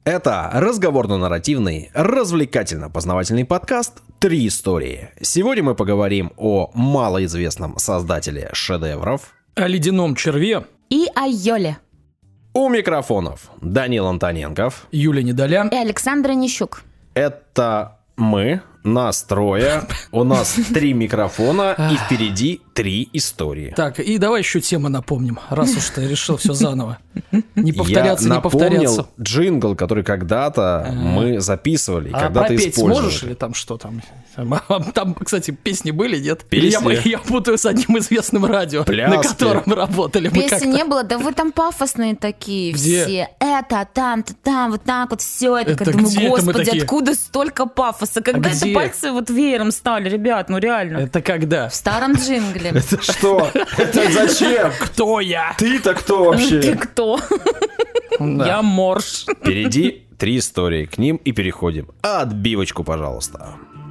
Это разговорно-нарративный, развлекательно-познавательный подкаст «Три истории». Сегодня мы поговорим о малоизвестном создателе шедевров, о ледяном черве и о Йоле. У микрофонов Данил Антоненков, Юлия Недоля и Александра Нищук. Это мы, нас трое, у нас 3 микрофона и впереди 3 истории. Так, и давай еще темы напомним, раз уж ты решил все заново. Не повторяться, Я не повторяться. напомнил джингл, который когда-то мы записывали, когда-то пропеть использовали. сможешь или там что там? Там, кстати, песни были, нет? Песни? Я путаю с одним известным радио, Пляски. на котором работали. Мы Песни как-то. не было, да вы там пафосные такие Где? все. Это, там, вот так вот все. Это, Это думаю, где это мы господи, такие? откуда столько пафоса? Когда это где? пальцы вот веером стали, ребят, ну реально. Это когда? В старом джингле. Это что? Это зачем? Кто я? Ты-то кто вообще? Ты кто? Да. Я морж. Впереди 3 истории, к ним и переходим. Отбивочку, пожалуйста.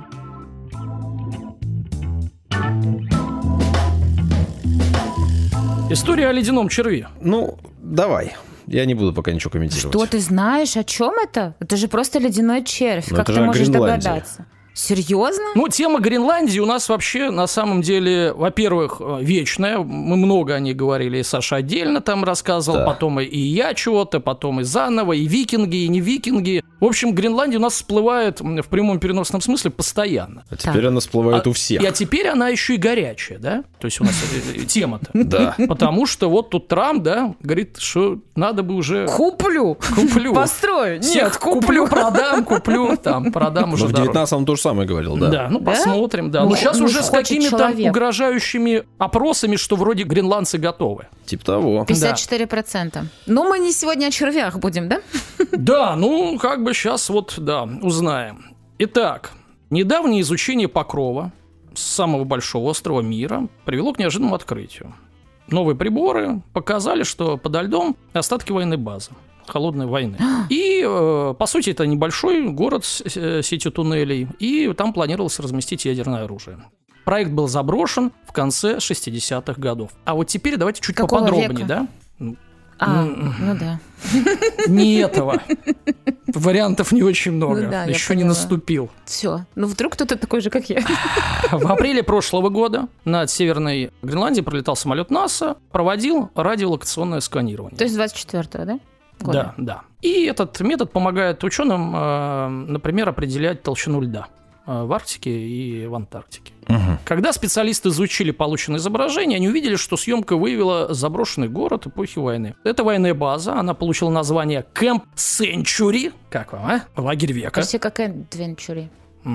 История о ледяном черве. Ну, давай. Я не буду пока ничего комментировать. Что ты знаешь? О чем это? Это же просто ледяной червь. Ну, Как это ты же о можешь Гренландии. догадаться? Серьезно? Ну, тема Гренландии у нас вообще на самом деле, во-первых, вечная. Мы много о ней говорили, и Саша отдельно там рассказывал, Да. потом и я чего-то, потом и заново, и викинги, и не викинги. В общем, Гренландия у нас всплывает в прямом переносном смысле постоянно. А теперь она всплывает у всех. А теперь она еще и горячая, да? То есть у нас тема-то. Да. Потому что вот тут Трамп, да, говорит, что надо бы уже... Куплю. Построю. Нет, куплю, продам, продам Ну, уже в дороже. 19-м то же самое говорил, да. Да, ну посмотрим, да. Ну, Но сейчас ну, уже с хочет какими-то человек. угрожающими опросами, что вроде гренландцы готовы. Типа того. 54%. Ну, мы не сегодня о червях будем, да? Да, ну как бы сейчас вот, да, узнаем. Итак, недавнее изучение покрова самого большого острова мира привело к неожиданному открытию. Новые приборы показали, что подо льдом остатки военной базы. Холодной войны. И, по сути, это небольшой город с сетью туннелей, и там планировалось разместить ядерное оружие. Проект был заброшен в конце 60-х годов. А вот теперь давайте чуть Какого поподробнее, века? да? Ну да. Не этого. Вариантов не очень много. Ну да, я Еще не поняла. наступил. Все. Ну, вдруг кто-то такой же, как я. В апреле прошлого года над Северной Гренландией пролетал самолет НАСА, проводил радиолокационное сканирование. То есть 24-го, да? Года. Да. И этот метод помогает ученым, например, определять толщину льда в Арктике и в Антарктике. Когда специалисты изучили полученное изображение, они увидели, что съемка выявила заброшенный город эпохи войны. Это военная база, она получила название Camp Century. Как вам, а? Лагерь века. Почти как Adventure.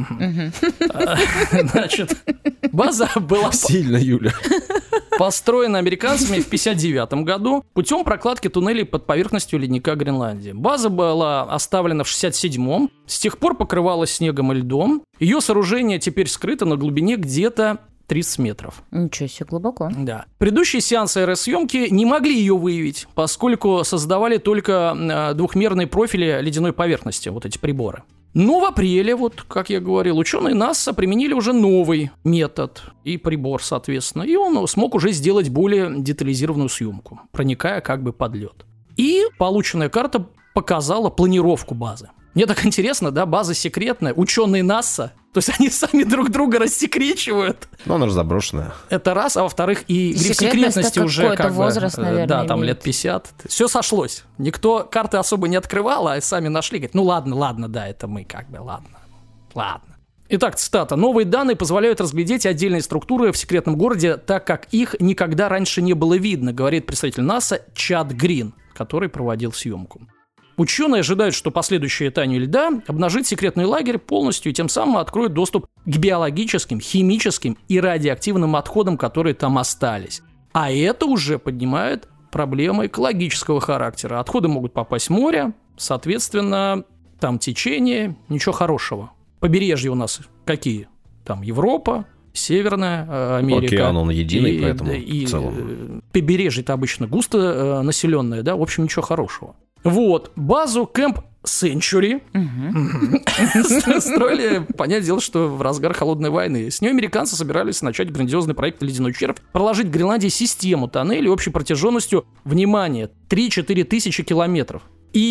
Значит, база была Сильно, Юля. построена американцами в 1959 году путем прокладки туннелей под поверхностью ледника Гренландии. База была оставлена в 1967-м, с тех пор покрывалась снегом и льдом. Ее сооружение теперь скрыто на глубине где-то 30 метров. Ничего себе, глубоко. Да. Предыдущие сеансы аэросъемки не могли ее выявить, поскольку создавали только двухмерные профили ледяной поверхности, вот эти приборы. Но в апреле, вот как я говорил, ученые НАСА применили уже новый метод и прибор, соответственно, и он смог уже сделать более детализированную съемку, проникая как бы под лед. И полученная карта показала планировку базы. Мне так интересно, да, база секретная, ученые НАСА, то есть они сами друг друга рассекречивают. Ну, она же заброшенная. Это раз, а во-вторых, и гриф секретность секретности это уже какой-то как бы, возраст, наверное, да, там имеет. лет 50. Все сошлось. Никто карты особо не открывал, а сами нашли. Говорит, ну ладно, да, это мы как бы, ладно. Итак, цитата. «Новые данные позволяют разглядеть отдельные структуры в секретном городе, так как их никогда раньше не было видно», говорит представитель НАСА Чад Грин, который проводил съемку. Ученые ожидают, что последующее таяние льда обнажит секретный лагерь полностью и тем самым откроет доступ к биологическим, химическим и радиоактивным отходам, которые там остались. А это уже поднимает проблемы экологического характера. Отходы могут попасть в море, соответственно, там течение, ничего хорошего. Побережья у нас какие? Там Европа, Северная Америка. Океан, он единый, поэтому и в целом. побережье-то обычно густо населенное, да, в общем, ничего хорошего. Вот, базу Camp Century строили, понятное дело, что в разгар холодной войны. С нее американцы собирались начать грандиозный проект «Ледяной червь», проложить в Гренландии систему тоннелей общей протяженностью, внимание, 3-4 тысячи километров. И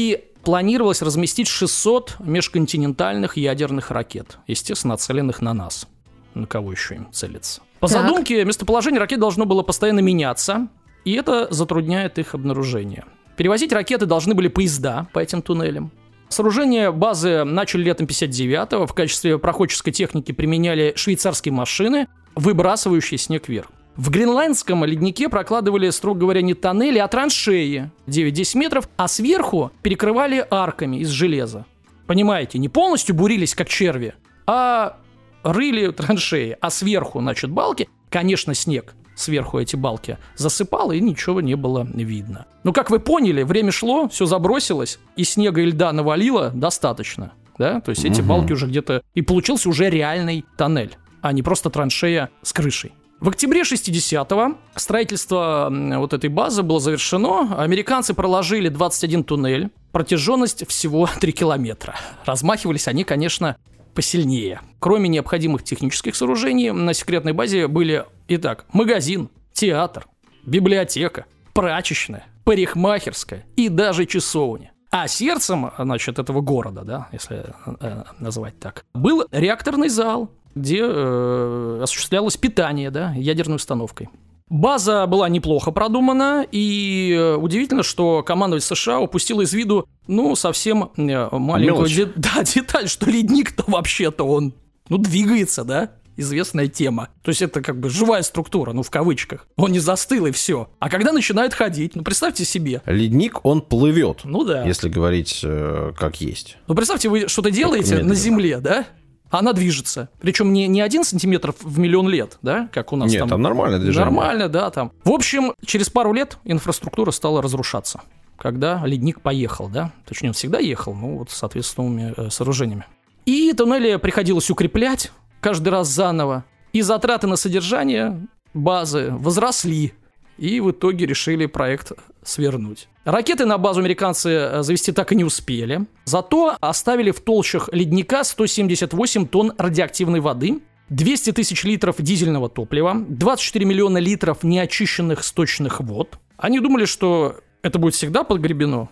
планировалось разместить 600 межконтинентальных ядерных ракет, естественно, нацеленных на нас. На кого еще им целиться? По задумке, местоположение ракет должно было постоянно меняться, и это затрудняет их обнаружение. Перевозить ракеты должны были поезда по этим туннелям. Сооружение базы начали летом 1959-го. В качестве проходческой техники применяли швейцарские машины, выбрасывающие снег вверх. В Гренландском леднике прокладывали, строго говоря, не тоннели, а траншеи 9-10 метров, а сверху перекрывали арками из железа. Понимаете, не полностью бурились, как черви, а рыли траншеи, а сверху, значит, балки, конечно, снег сверху эти балки засыпало, и ничего не было видно. Но, как вы поняли, время шло, все забросилось, и снега и льда навалило достаточно, да, то есть эти балки уже где-то... И получился уже реальный тоннель, а не просто траншея с крышей. В октябре 60-го строительство вот этой базы было завершено. Американцы проложили 21 туннель, протяженность всего 3 километра. Размахивались они, конечно, посильнее. Кроме необходимых технических сооружений, на секретной базе были, итак, магазин, театр, библиотека, прачечная, парикмахерская и даже часовня. А сердцем, значит, этого города, да, если назвать так, был реакторный зал, где осуществлялось питание, да, ядерной установкой. База была неплохо продумана, и удивительно, что командование США упустило из виду, ну, совсем маленькую деталь, что ледник-то вообще-то он, двигается, да, известная тема. То есть это как бы живая структура, в кавычках. Он не застыл, и все. А когда начинает ходить, представьте себе. Ледник, он плывет, да. Если говорить как есть. Представьте, вы что-то делаете на Земле, да? Она движется. Причем не 1 сантиметр в миллион лет, да, как у нас. Нет, там нормальное движение. Нормально, да, там. В общем, через пару лет инфраструктура стала разрушаться, когда ледник поехал, да. Точнее, он всегда ехал, с соответственными сооружениями. И туннели приходилось укреплять каждый раз заново. И затраты на содержание базы возросли. И в итоге решили проект свернуть. Ракеты на базу американцы завести так и не успели. Зато оставили в толщах ледника 178 тонн радиоактивной воды, 200 тысяч литров дизельного топлива, 24 миллиона литров неочищенных сточных вод. Они думали, что это будет всегда подгребено,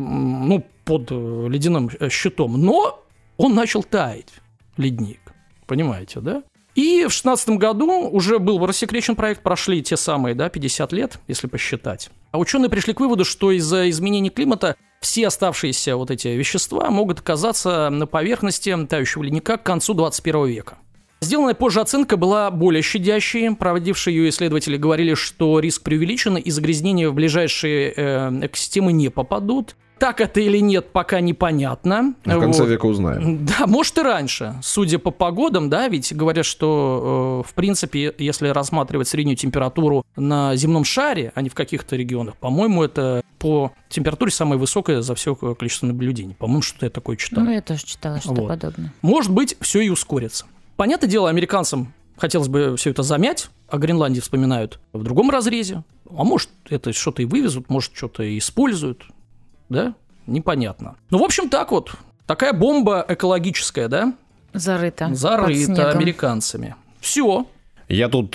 под ледяным щитом. Но он начал таять, ледник. Понимаете, да? И в 2016 году уже был рассекречен проект, прошли те самые, 50 лет, если посчитать. А ученые пришли к выводу, что из-за изменений климата все оставшиеся вот эти вещества могут оказаться на поверхности тающего ледника к концу 21 века. Сделанная позже оценка была более щадящей. Проводившие ее исследователи говорили, что риск преувеличен, и загрязнения в ближайшие экосистемы не попадут. Так это или нет, пока непонятно. В конце века узнаем. Да, может и раньше. Судя по погодам, ведь говорят, что, в принципе, если рассматривать среднюю температуру на земном шаре, а не в каких-то регионах, по-моему, это по температуре самая высокая за все количество наблюдений. По-моему, что-то я такое читал. Я тоже читала что-то подобное. Может быть, все и ускорится. Понятное дело, американцам хотелось бы все это замять, о Гренландии вспоминают в другом разрезе. А может, это что-то и вывезут, может, что-то и используют. Да? Непонятно. В общем, так вот. Такая бомба экологическая, да? Зарыта американцами. Все. Я тут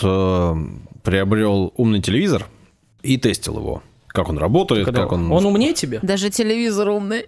приобрел умный телевизор и тестил его. Как он работает, как он... Он умнее тебя? Даже телевизор умный.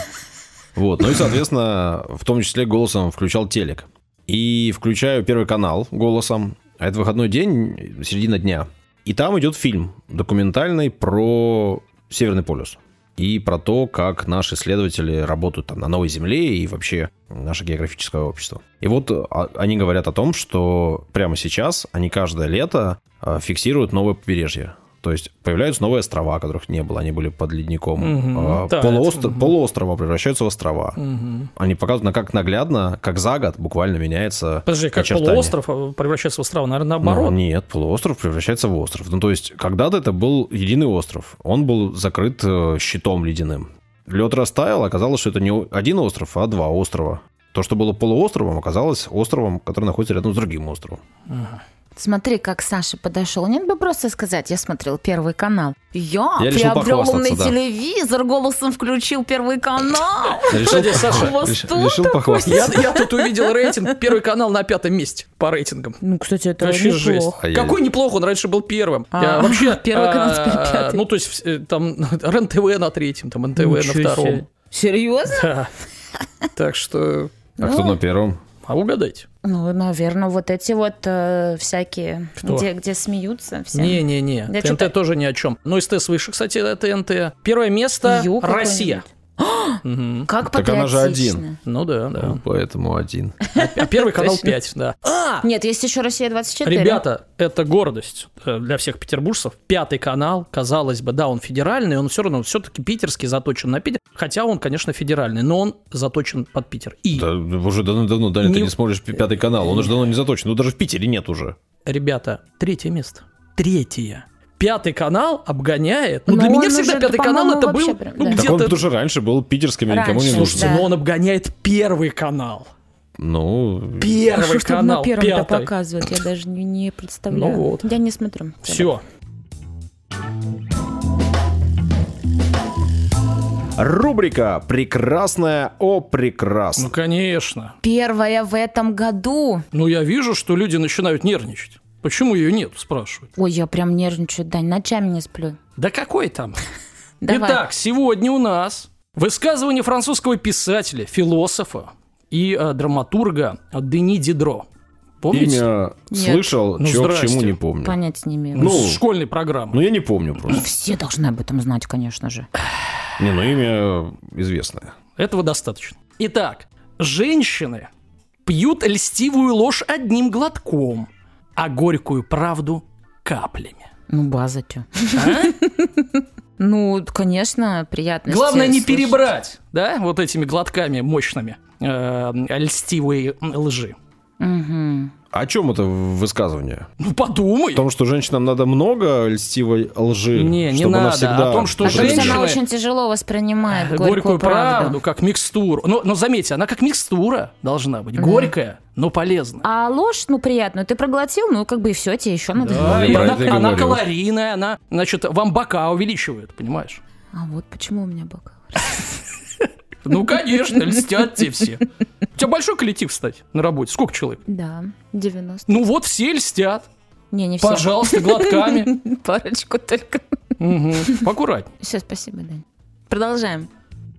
И, соответственно, в том числе голосом включал телек. И включаю Первый канал голосом. А это выходной день, середина дня. И там идет фильм документальный про Северный полюс. И про то, как наши исследователи работают там на Новой Земле и вообще наше географическое общество. И они говорят о том, что прямо сейчас они каждое лето фиксируют новое побережье. То есть появляются новые острова, которых не было, они были под ледником. Полуострова превращаются в острова. Они показывают, как наглядно, как за год буквально меняется очертание. Как полуостров превращается в острова? Наверное, наоборот. Нет, полуостров превращается в остров. То есть когда-то это был единый остров. Он был закрыт щитом ледяным. Лед растаял, оказалось, что это не один остров, а 2 острова. То, что было полуостровом, оказалось островом, который находится рядом с другим островом. Смотри, как Саша подошел. Нет бы просто сказать, я смотрел Первый канал. Я приобрел умный телевизор, голосом включил Первый канал. Решил похвастаться. Я тут увидел рейтинг. Первый канал на 5-м месте по рейтингам. Кстати, это вообще жесть. Какой неплохо, он раньше был первым. Вообще Первый канал теперь 5-й. То есть там РЕН-ТВ на 3-м, там НТВ на 2-м. Серьезно? Да. Так что... А кто на первом? А угадайте. Ну, наверное, вот эти вот всякие, где смеются все. Не-не-не, ТНТ тоже ни о чем. Но СТС выше, кстати, ТНТ. Первое место — Россия. Как так она же один. Ну да. Ну, поэтому один. А первый канал 5, да. Нет, есть еще «Россия-24». Ребята, это гордость для всех петербуржцев. 5-й канал, казалось бы, да, он федеральный, он все равно все-таки питерский, заточен на Питер. Хотя он, конечно, федеральный, но он заточен под Питер. И да, уже давно, Даня, ты не смотришь 5-й канал, он уже давно не заточен. Ну, даже в Питере нет уже. Ребята, 3-е место. 3-е. 5-й канал обгоняет. Ну, для меня всегда 5-й канал это был... Да. Так он тоже раньше был питерским, никому не нужен. Слушайте, но он обгоняет 1-й канал. Ну... 1-й канал, на первом показывают, я даже не представляю. Ну вот. Я не смотрю. Все. Рубрика «Прекрасная о прекрасном». Ну, конечно. Первая в этом году. Ну, я вижу, что люди начинают нервничать. Почему ее нет, спрашивают. Ой, я прям нервничаю, Дань, ночами не сплю. Да какой там? Давай. Итак, сегодня у нас высказывание французского писателя, философа и драматурга Дени Дидро. Помните? Имя слышал, чего к чему не помню. Понятия не имею. Ну, с школьной программы. Ну, я не помню просто. Все должны об этом знать, конечно же. Не, ну имя известное. Этого достаточно. Итак, женщины пьют льстивую ложь одним глотком, а горькую правду каплями. Ну, база чё. Ну, конечно, приятно. Главное не перебрать, да, вот этими глотками мощными льстивой лжи. Угу. О чем это высказывание? Ну, подумай. О том, что женщинам надо много льстивой лжи, не чтобы надо. она всегда... О том, что женщина... Она очень тяжело воспринимает горькую правду. Как микстуру. Но заметьте, она как микстура должна быть. Горькая, но полезная. А ложь, ну, приятную, ты проглотил, ну, как бы и все, тебе еще надо. Да, и она калорийная, она, значит, вам бока увеличивает, понимаешь? А вот почему у меня бока. Ну, конечно, льстят те все. У тебя большой коллектив, кстати, на работе. Сколько человек? Да, 90. Ну вот все льстят. Не все. Пожалуйста, глотками. Парочку только. Угу. Поаккуратней. Все, спасибо, Дань. Продолжаем.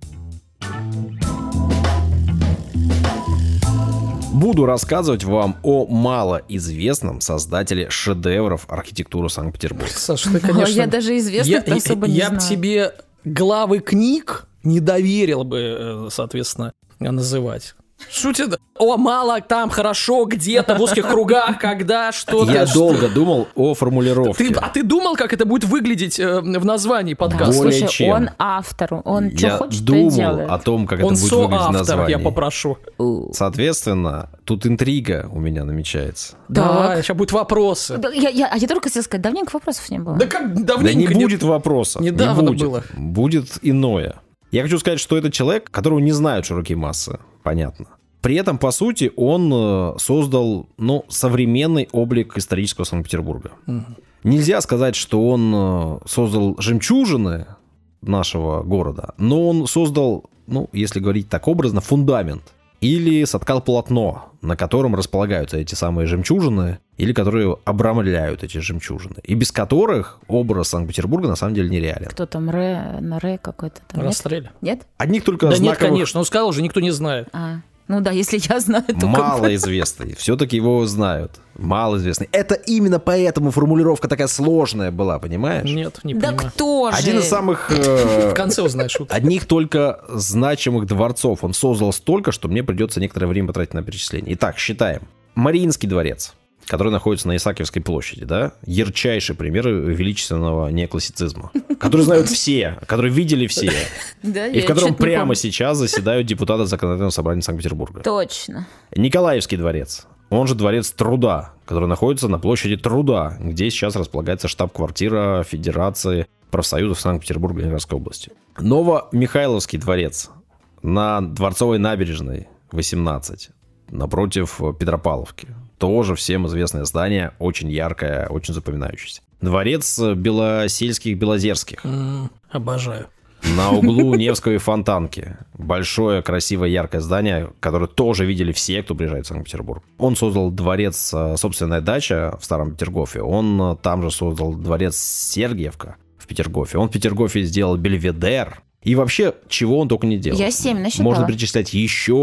Буду рассказывать вам о малоизвестном создателе шедевров архитектуры Санкт-Петербурга. Саша, ты, конечно... Я даже известных особо не знаю. Я бы тебе главы книг не доверил бы, соответственно, называть. Шутит. О, мало там, хорошо, где-то в узких кругах, когда, что-то. Я долго думал о формулировке. А ты думал, как это будет выглядеть в названии подкаста? Более Слушай, чем. он автор, он что хочет, то и делает. Я думал о том, как он это будет выглядеть в соавтор, названии. я попрошу. Соответственно, тут интрига у меня намечается. Давай, сейчас будут вопросы. Я только хотела сказать, давненько вопросов не было. Да как давненько? Да не будет вопросов. Недавно не будет. было. Будет иное. Я хочу сказать, что это человек, которого не знают широкие массы, понятно. При этом, по сути, он создал, современный облик исторического Санкт-Петербурга. Угу. Нельзя сказать, что он создал жемчужины нашего города, но он создал, если говорить так образно, фундамент. Или соткал полотно, на котором располагаются эти самые жемчужины, или которые обрамляют эти жемчужины, и без которых образ Санкт-Петербурга на самом деле нереален. Кто там на Ре какой-то там? Расстреляли. Нет? Одних только да знаковых... нет, конечно, он сказал же, никто не знает. Ну да, если я знаю, то... Малоизвестный. Все-таки его знают. Малоизвестный. Это именно поэтому формулировка такая сложная была, понимаешь? Нет, не понимаю. Да кто же? Один из самых... В конце узнаешь шутку. Одних только значимых дворцов он создал столько, что мне придется некоторое время потратить на перечисление. Итак, считаем. Мариинский дворец, который находится на Исаакиевской площади, да? Ярчайший пример величественного неоклассицизма, который знают все, который видели все, и в котором прямо сейчас заседают депутаты Законодательного собрания Санкт-Петербурга. Точно. Николаевский дворец, он же Дворец Труда, который находится на площади Труда, где сейчас располагается штаб-квартира Федерации профсоюзов Санкт-Петербурга и Ленинградской области. Новомихайловский дворец на Дворцовой набережной 18, напротив Петропавловки. Тоже всем известное здание, очень яркое, очень запоминающееся. Дворец Белосельских-Белозерских. Обожаю. На углу Невского и Фонтанки. Большое, красивое, яркое здание, которое тоже видели все, кто приезжает в Санкт-Петербург. Он создал дворец «Собственная дача» в Старом Петергофе. Он там же создал дворец Сергиевка в Петергофе. Он в Петергофе сделал Бельведер. И вообще, чего он только не делал. Я 7 насчитала. Можно перечислять еще,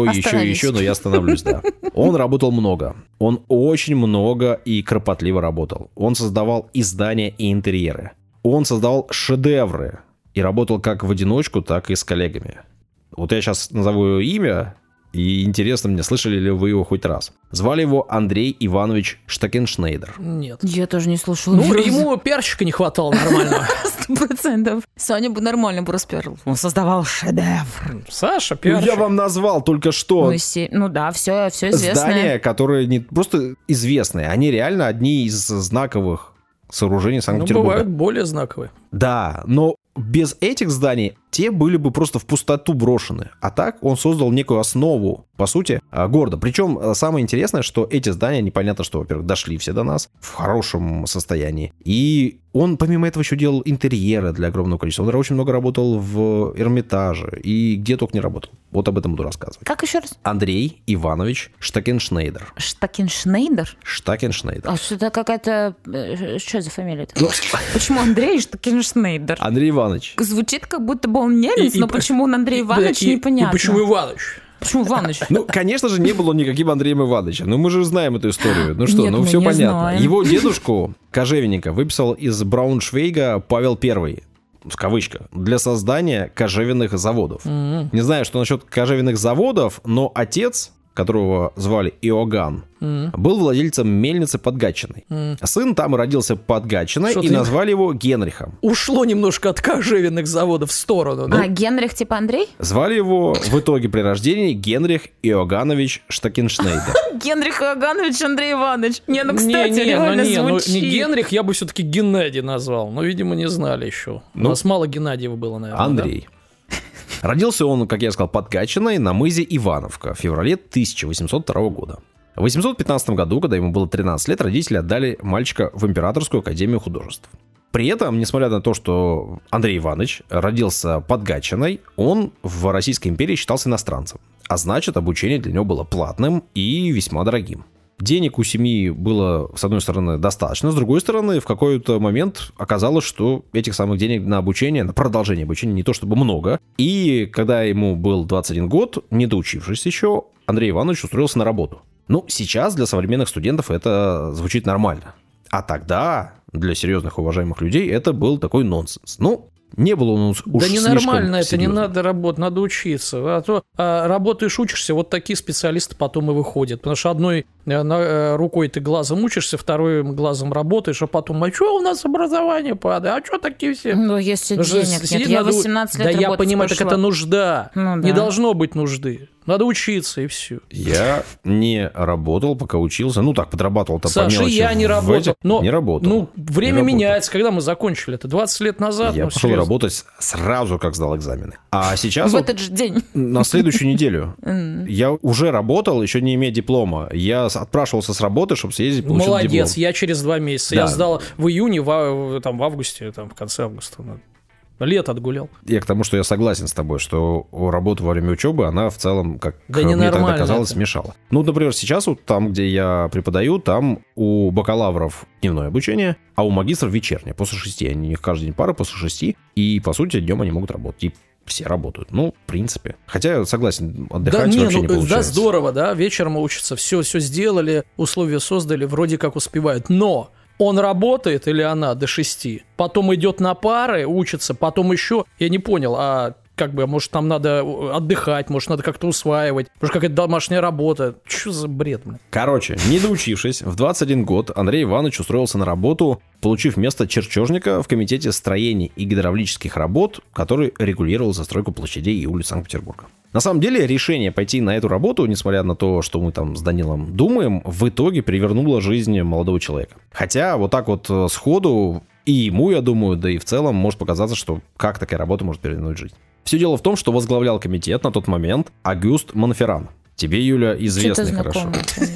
но я остановлюсь, да. Он работал много. Он очень много и кропотливо работал. Он создавал издания и интерьеры. Он создавал шедевры. И работал как в одиночку, так и с коллегами. Вот я сейчас назову его имя, и интересно мне, слышали ли вы его хоть раз. Звали его Андрей Иванович Штакеншнейдер. Нет. Я тоже не слушала. Ну, ему перчика не хватало нормально. 100%. Саня бы нормально бы расперлил. Он создавал шедевр. Саша, перчик. Я вам назвал только что. Ну да, все известное. Здания, которые не просто известные, они реально одни из знаковых сооружений Санкт-Петербурга. Бывают более знаковые. Да, но без этих зданий те были бы просто в пустоту брошены. А так он создал некую основу, по сути, города. Причем самое интересное, что эти здания, непонятно что, во-первых, дошли все до нас в хорошем состоянии. И он, помимо этого, еще делал интерьеры для огромного количества. Он очень много работал в Эрмитаже и где только не работал. Вот об этом буду рассказывать. Как еще раз? Андрей Иванович Штакеншнейдер. Штакеншнейдер? Штакеншнейдер. А что это какая-то... Что за фамилия-то? Почему Андрей Штакеншнейдер? Андрей Иванович. Звучит, как будто бы он немец, но почему он Андрей Иванович, непонятно. И почему Иванович? Почему Иванович? Ну, конечно же, не был он никаким Андреем Ивановичем. Но мы же знаем эту историю. Ну что, Нет, ну все не понятно. знаем. Его дедушку, кожевенника, выписал из Брауншвейга Павел I, в кавычках, для создания кожевенных заводов. Не знаю, что насчет кожевенных заводов, но отец, которого звали Иоганн, был владельцем мельницы под Гатчиной. Сын там родился под Гатчиной, и назвали его Генрихом. Ушло немножко от кожевенных заводов в сторону. Да? А Генрих типа Андрей? Звали его в итоге при рождении Генрих Иоганнович Штакеншнейдер. Генрих Иоганнович Андрей Иванович. Не, ну, кстати, реально звучит. Не Генрих, я бы все-таки Геннадий назвал. Но, видимо, не знали еще. У нас мало Геннадьева было, наверное. Андрей. Да? Родился он, как я сказал, под Гатчиной на мызе Ивановка в феврале 1802 года. В 1815 году, когда ему было 13 лет, родители отдали мальчика в Императорскую академию художеств. При этом, несмотря на то, что Андрей Иванович родился под Гатчиной, он в Российской империи считался иностранцем. А значит, обучение для него было платным и весьма дорогим. Денег у семьи было, с одной стороны, достаточно, с другой стороны, в какой-то момент оказалось, что этих самых денег на обучение, на продолжение обучения не то чтобы много. И когда ему был 21 год, не доучившись еще, Андрей Иванович устроился на работу. Ну, сейчас для современных студентов это звучит нормально. А тогда для серьезных уважаемых людей это был такой нонсенс. Ну, не было у нас уж да ненормально это, серьезно. Не надо работать, надо учиться. А то работаешь, учишься, вот такие специалисты потом и выходят. Потому что одной рукой ты глазом учишься, второй глазом работаешь, а потом, а что у нас образование падает, а что такие все? Ну, если денег нет, я 18 лет да я понимаю, пошла. так это нужда. Ну, да. Не должно быть нужды. Надо учиться, и все. Я не работал, пока учился. Ну, так, подрабатывал там по мелочи. Саша, я не работал. Не работал. Ну, время меняется. Когда мы закончили это? 20 лет назад? Я пошел работать сразу, как сдал экзамены. А сейчас... В этот же день. На следующую неделю. Я уже работал, еще не имея диплома. Я отпрашивался с работы, чтобы съездить, получить диплом. Молодец, я через 2 месяца. Да. Я сдал в июне, в августе, в конце августа. Лето отгулял. Я к тому, что я согласен с тобой, что работа во время учебы, она в целом, как мне тогда казалось, мешала. Ну, например, сейчас вот там, где я преподаю, там у бакалавров дневное обучение, а у магистров вечернее, после 6. У них каждый день пара после 6, и, по сути, днем они могут работать. И все работают. Ну, в принципе. Хотя, я согласен, отдыхать вообще не получается. Да, здорово, да, вечером учатся, все сделали, условия создали, вроде как успевают. Но он работает или она до 6, потом идет на пары, учится, потом еще, я не понял, может, там надо отдыхать, может, надо как-то усваивать, может, какая-то домашняя работа. Что за бред, блин? Короче, не доучившись, в 21 год Андрей Иванович устроился на работу, получив место чертежника в комитете строений и гидравлических работ, который регулировал застройку площадей и улиц Санкт-Петербурга. На самом деле, решение пойти на эту работу, несмотря на то, что мы там с Данилом думаем, в итоге перевернуло жизнь молодого человека. Хотя вот так вот сходу и ему, я думаю, да и в целом может показаться, что как такая работа может перевернуть жизнь. Все дело в том, что возглавлял комитет на тот момент Агюст Монферран. Тебе, Юля, известный хорошо.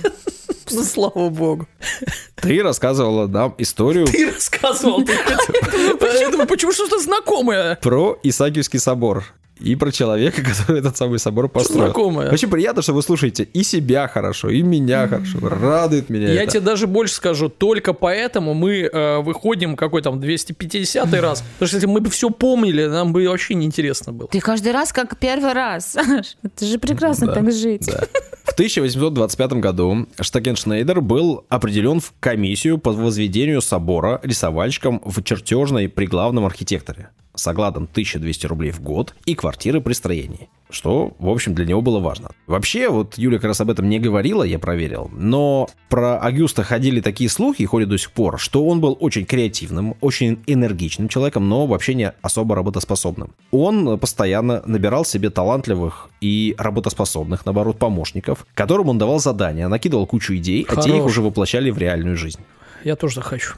Ну, слава богу. Ты рассказывала нам историю... Ты рассказывал. Почему что-то знакомое? Про Исаакиевский собор. и про человека, который этот самый собор построил. Знакомое. Очень приятно, что вы слушаете и себя хорошо, и меня хорошо. Радует меня Я это. тебе даже больше скажу, только поэтому мы выходим какой там 250-й раз. Потому что если мы бы все помнили, нам бы вообще неинтересно было. Ты каждый раз как первый раз, Саш. Это же прекрасно так жить. Да. В 1825 году Штекеншнейдер был определен в комиссию по возведению собора рисовальщиком в чертежной при главном архитекторе с окладом 1200 рублей в год и квартиры при строении, что, в общем, для него было важно. Вообще, вот Юля как раз об этом не говорила, я проверил, но про Агюста ходили такие слухи, и ходят до сих пор, что он был очень креативным, очень энергичным человеком, но вообще не особо работоспособным. Он постоянно набирал себе талантливых и работоспособных, наоборот, помощников, которым он давал задания, накидывал кучу идей, а те их уже воплощали в реальную жизнь. Я тоже захочу.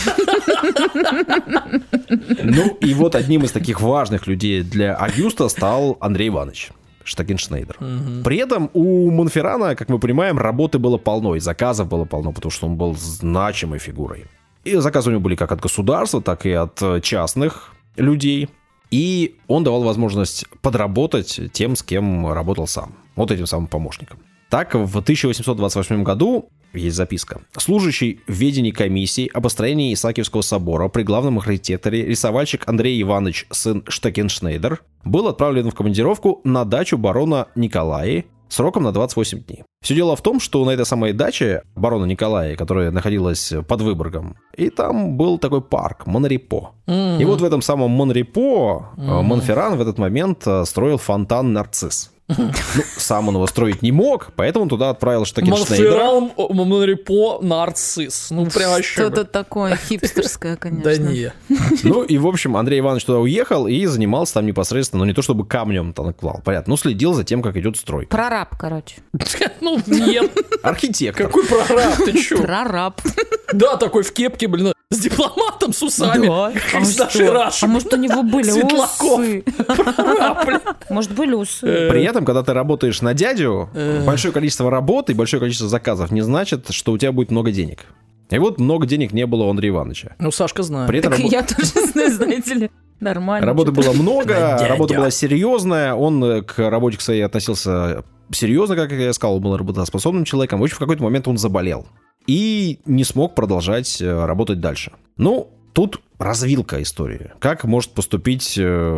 Ну, и вот одним из таких важных людей для Агюста стал Андрей Иванович Штекеншнейдер. При этом у Монферрана, как мы понимаем, работы было полно, и заказов было полно, потому что он был значимой фигурой. И заказы у него были как от государства, так и от частных людей. И он давал возможность подработать тем, с кем работал сам. Вот этим самым помощником. Так, в 1828 году, есть записка, служащий в ведении комиссии о построении Исаакиевского собора при главном архитекторе рисовальщик Андрей Иванович сын Штекеншнейдер был отправлен в командировку на дачу барона Николаи сроком на 28 дней. Все дело в том, что на этой самой даче барона Николаи, которая находилась под Выборгом, и там был такой парк Монрепо. И вот в этом самом Монрепо Монферран в этот момент строил фонтан «Нарцисс». Ну, сам он его строить не мог, поэтому он туда отправил Штекеншнейдера. Монрепо «Нарцисс». Ну, прям вообще. Что-то такое хипстерское, конечно. Да не. Ну, и, в общем, Андрей Иванович туда уехал и занимался там непосредственно, ну, не то чтобы камнем там клал, понятно, но следил за тем, как идет стройка. Прораб, короче. Ну, нет. Архитектор. Какой прораб, ты чё? Прораб. Да, такой в кепке, блин, с дипломатом, с усами. Да. С нашей Рашей. А может, у него были Светлаков. усы? Может, были усы. При этом, когда ты работаешь на дядю, большое количество работы и большое количество заказов не значит, что у тебя будет много денег. И вот много денег не было у Андрея Ивановича. Ну, Сашка знает. При этом Я тоже знаю, знаете ли. Нормально. работы было много, Дядя. работа была серьезная, он к работе к своей относился серьезно, как я сказал, он был работоспособным человеком. В общем, в какой-то момент он заболел и не смог продолжать работать дальше. Ну, тут развилка истории. Как может поступить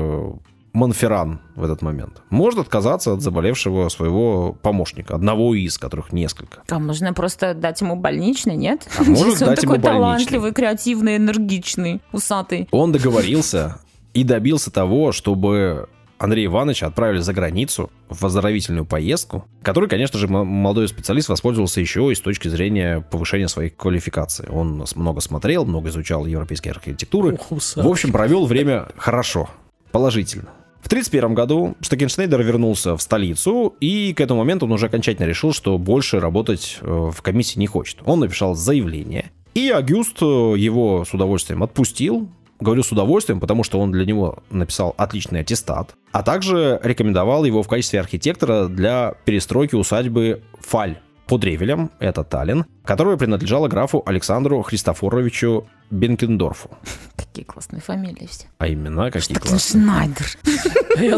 Монферран в этот момент? Может отказаться от заболевшего своего помощника, одного из, которых несколько. А можно просто дать ему больничный, нет? А может Если он дать ему такой больничный. талантливый, креативный, энергичный, усатый. Он договорился и добился того, чтобы Андрея Ивановича отправили за границу в оздоровительную поездку, которой, конечно же, молодой специалист воспользовался еще и с точки зрения повышения своей квалификации. Он много смотрел, много изучал европейские архитектуры. В общем, провел время хорошо, положительно. В 1931 году Штекеншнейдер вернулся в столицу, и к этому моменту он уже окончательно решил, что больше работать в комиссии не хочет. Он написал заявление, и Агюст его с удовольствием отпустил. Говорю с удовольствием, потому что он для него написал отличный аттестат, а также рекомендовал его в качестве архитектора для перестройки усадьбы Фаль под Ревелем, это Таллин, которая принадлежала графу Александру Христофоровичу Бенкендорфу. Какие классные фамилии все. А имена какие классные. Штекеншнейдер. Я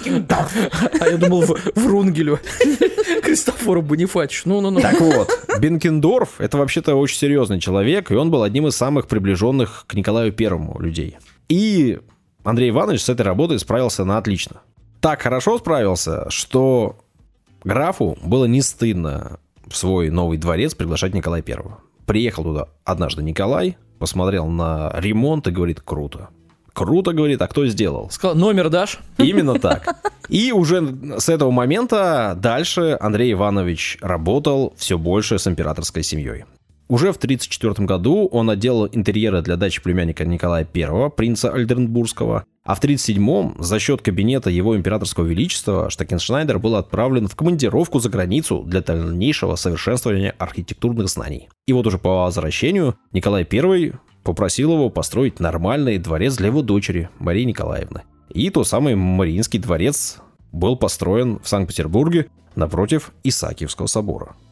думал в Рунгелю. Христофору Бонифатичу. Ну. Так вот, Бенкендорф — это вообще-то очень серьезный человек, и он был одним из самых приближенных к Николаю Первому людей. И Андрей Иванович с этой работой справился на отлично. Так хорошо справился, что графу было не стыдно в свой новый дворец приглашать Николая Первого. Приехал туда однажды Николай, посмотрел на ремонт и говорит: круто. Круто, говорит, а кто сделал? Сказал, номер дашь? Именно так. И уже с этого момента дальше Андрей Иванович работал все больше с императорской семьей. Уже в 1934 году он отделал интерьеры для дачи племянника Николая I, принца Ольденбургского, а в 1937-м за счет кабинета его императорского величества Штекеншнейдер был отправлен в командировку за границу для дальнейшего совершенствования архитектурных знаний. И вот уже по возвращению Николай I попросил его построить нормальный дворец для его дочери Марии Николаевны. И тот самый Мариинский дворец был построен в Санкт-Петербурге напротив Исаакиевского собора. В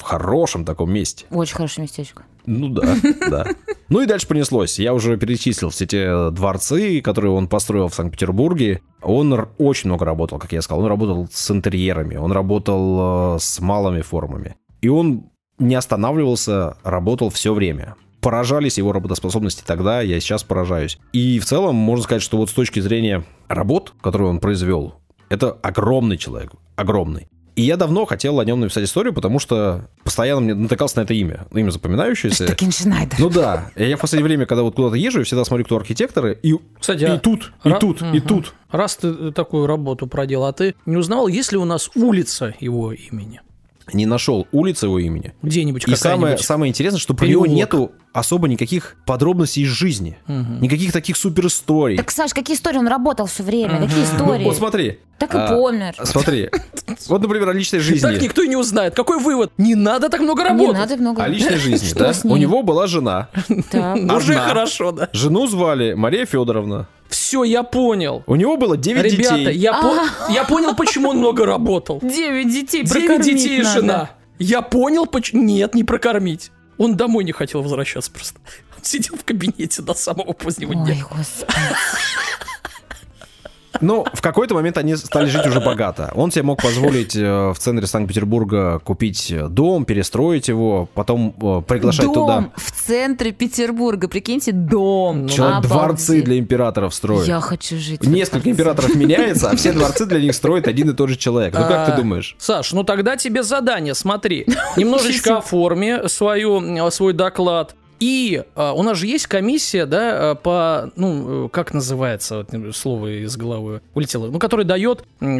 хорошем таком месте. Очень хорошее местечко. Ну да, да. Ну и дальше понеслось. Я уже перечислил все те дворцы, которые он построил в Санкт-Петербурге. Он очень много работал, как я сказал. Он работал с интерьерами, он работал с малыми формами. И он не останавливался, работал все время. Поражались его работоспособности тогда, я сейчас поражаюсь. И в целом можно сказать, что вот с точки зрения работ, которые он произвел, это огромный человек, огромный. И я давно хотел о нем написать историю, потому что постоянно мне натыкался на это имя запоминающееся. Штакеншнайдер. Ну да. Я в последнее время, когда вот куда-то езжу, я всегда смотрю, кто архитекторы, и, кстати, и тут, и тут. Раз ты такую работу проделал, а ты не узнавал, есть ли у нас улица его имени? Не нашел улицы его имени. Где-нибудь и какая-нибудь. Самое интересное, что про него нету особо никаких подробностей из жизни. Никаких таких суперисторий. Так, Саш, какие истории он работал все время? Какие истории? Ну, вот смотри. Так и помер. Смотри. Вот, например, о личной жизни. Так никто и не узнает. Какой вывод? Не надо так много работать. Не надо много. О личной жизни, да? У него была жена. Уже хорошо, да. Жену звали Мария Федоровна. Все, я понял. У него было 9 детей. Ребята, я понял, почему он много работал. 9 детей, 9 детей и жена. Я понял, почему... Нет, не прокормить. Он домой не хотел возвращаться просто. Он сидел в кабинете до самого позднего дня. Ой, господи. Но в какой-то момент они стали жить уже богато. Он себе мог позволить в центре Санкт-Петербурга купить дом, перестроить его, потом приглашать туда. Дом в центре Петербурга, прикиньте, дом. Человек дворцы для императоров строит. Я хочу жить. Несколько императоров меняется, а все дворцы для них строит один и тот же человек. Ну как ты думаешь? Саш, ну тогда тебе задание, смотри. Немножечко оформи свой доклад. И у нас же есть комиссия, да, по, как называется, вот, слово из головы улетело, которая дает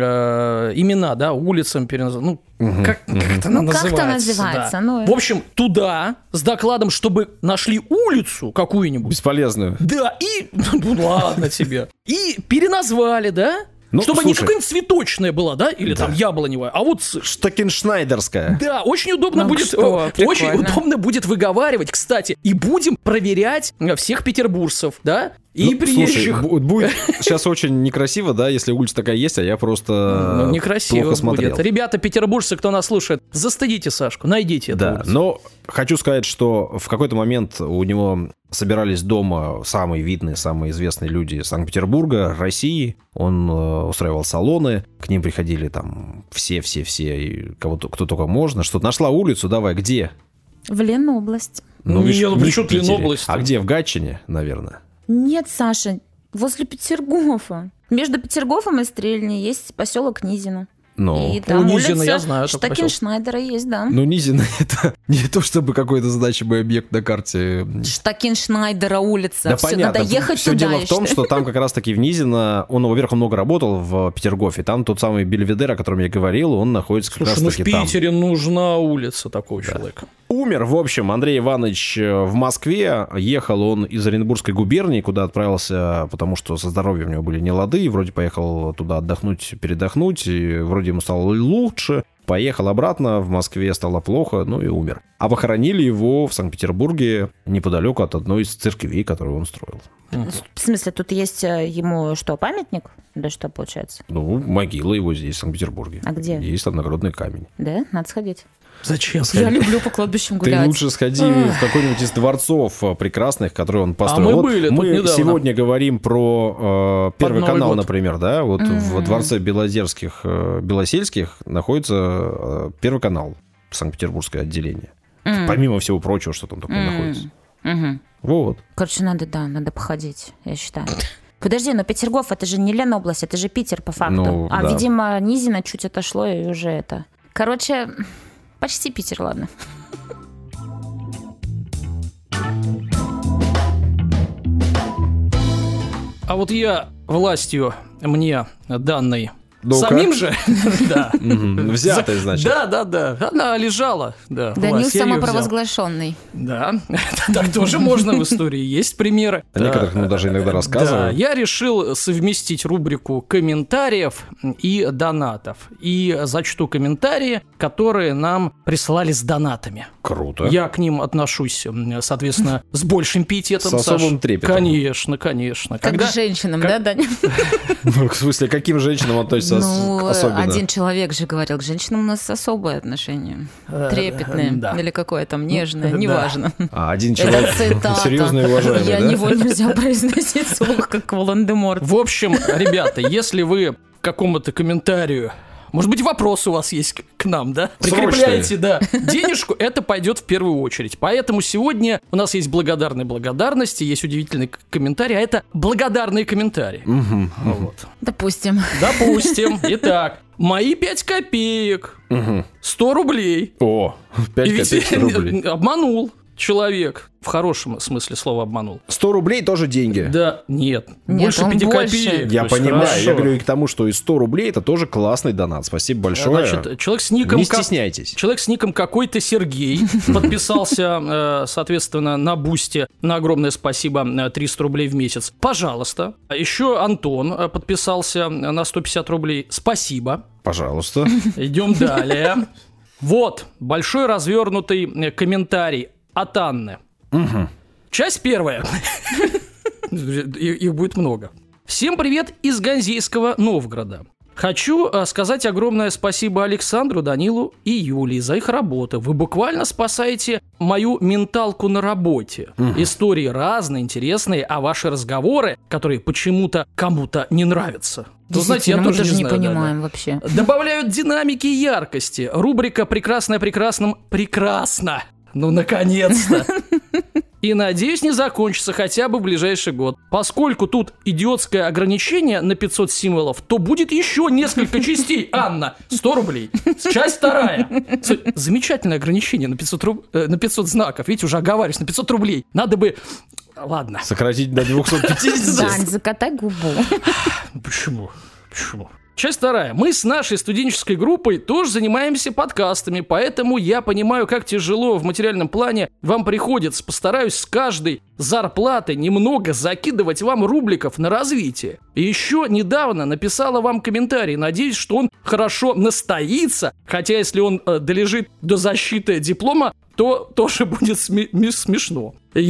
имена, да, улицам, как это называется? Как-то называется, да. В общем, туда с докладом, чтобы нашли улицу какую-нибудь. Бесполезную. Да, и, ладно тебе. И переназвали, да? Чтобы не какая-нибудь цветочная была, да? Или там яблоневая, а вот... Штакеншнайдерская. Да, очень удобно удобно будет выговаривать, кстати. И будем проверять всех петербуржцев, да? И приезжих. Слушай, будет сейчас очень некрасиво, да, если улица такая есть, а я просто некрасиво плохо смотрел. Будет. Ребята, петербуржцы, кто нас слушает, застыдите Сашку, найдите эту улицу. Но хочу сказать, что в какой-то момент у него собирались дома самые видные, самые известные люди Санкт-Петербурга, России. Он устраивал салоны, к ним приходили там все, кто только можно. Что-то нашла улицу, давай, где? В Ленобласть. При чем Ленобласть? А где? В Гатчине, наверное. Нет, Саша, возле Петергофа. Между Петергофом и Стрельней есть поселок Низино. И там Низино, я знаю, Штакеншнайдера есть, да. Низино — это не то чтобы какой-то значимый объект на карте. Штакеншнайдера улица. Да, понятно. Надо ехать все туда. Дело в том, что там как раз-таки в Низино, во-первых, он много работал в Петергофе, там тот самый Бельведер, о котором я говорил, он находится как раз-таки там. В Питере нужна улица такого человека. Умер, в общем, Андрей Иванович в Москве. Ехал он из Оренбургской губернии, куда отправился, потому что со здоровьем у него были нелады, и вроде поехал туда отдохнуть, передохнуть, и вроде ему стало лучше. Поехал обратно, в Москве стало плохо, и умер. А похоронили его в Санкт-Петербурге неподалеку от одной из церквей, которую он строил. В смысле, тут есть ему что, памятник? Да что получается? Могила его здесь, в Санкт-Петербурге. А где? Есть там наградный камень. Да? Надо сходить. Зачем? Я люблю по кладбищам гулять. Ты лучше сходи в какой-нибудь из дворцов прекрасных, которые он построил. А мы были тут недавно. Сегодня говорим про Первый канал, например, да? Вот в дворце Белосельских находится Первый канал, Санкт-Петербургское отделение. Помимо всего прочего, что там такое находится. Вот. Короче, надо походить, я считаю. Подожди, но Петергоф — это же не Ленобласть, это же Питер по факту. Да. Видимо, Низино чуть отошло и уже это... Короче, почти Питер, ладно. А вот я властью мне данной самим же, да. Взятый, значит. Да. Она лежала, да. Данил самопровозглашенный. Да, так тоже можно в истории. Есть примеры. О некоторых даже иногда рассказываю. Да, я решил совместить рубрику комментариев и донатов. И зачту комментарии, которые нам прислали с донатами. Круто. Я к ним отношусь, соответственно, с большим пиететом. С особым трепетом. Конечно. Как к женщинам, да, Даня? В смысле, каким женщинам относятся особенно? один человек же говорил, к женщинам у нас особое отношение. Трепетное. Или какое там нежное, неважно. А один человек серьезно и уважаемый, я невольно нельзя произносить слух, как Волан-де-Морт. В общем, ребята, если вы к какому-то комментарию, может быть, вопрос у вас есть к нам, да? Прикрепляете, да, денежку, это пойдет в первую очередь. Поэтому сегодня у нас есть благодарные благодарности, есть удивительный комментарий, а это благодарные комментарии. Вот. Допустим. Итак, мои 5 копеек, 100 рублей. О, 5 копеек, 100 рублей. Обманул человек. В хорошем смысле слова обманул. 100 рублей тоже деньги. Да, нет больше 5 копеек. Я понимаю, я говорю и к тому, что и 100 рублей это тоже классный донат. Спасибо большое. Значит, человек с ником... Не стесняйтесь. Человек с ником какой-то Сергей подписался, соответственно, на Бусти. На огромное спасибо, 300 рублей в месяц. Пожалуйста. Еще Антон подписался на 150 рублей. Спасибо. Пожалуйста. Идем далее. Вот, большой развернутый комментарий от Анны. Часть первая. Их будет много. Всем привет из Ганзейского Новгорода. Хочу сказать огромное спасибо Александру, Данилу и Юлии за их работу. Вы буквально спасаете мою менталку на работе. Истории разные, интересные, а ваши разговоры, которые почему-то кому-то не нравятся. Ну, знаете, я тоже не понимаем вообще. Добавляют динамики и яркости. Рубрика «Прекрасное прекрасным» прекрасно. Ну, наконец-то. И, надеюсь, не закончится хотя бы в ближайший год. Поскольку тут идиотское ограничение на 500 символов, то будет еще несколько частей. Анна, 100 рублей. Часть вторая. Замечательное ограничение на 500 знаков. Видите, уже оговариваюсь, на 500 рублей. Надо бы... Ладно. Сократить до 250. Дань, закатай губу. Почему? Часть вторая. Мы с нашей студенческой группой тоже занимаемся подкастами, поэтому я понимаю, как тяжело в материальном плане вам приходится. Постараюсь с каждой зарплаты немного закидывать вам рубликов на развитие. И еще недавно написала вам комментарий. Надеюсь, что он хорошо настоится, хотя если он долежит до защиты диплома, то тоже будет смешно.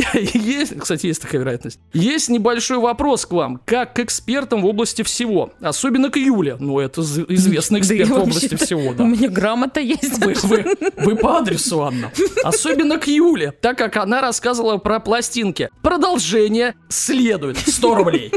Кстати, есть такая вероятность. Есть небольшой вопрос к вам, как к экспертам в области всего. Особенно к Юле. Ну, это известный эксперт в области всего, да. У меня грамота есть. Вы по адресу, Анна. Особенно к Юле, так как она рассказывала про пластинки. Продолжение следует. 100 рублей.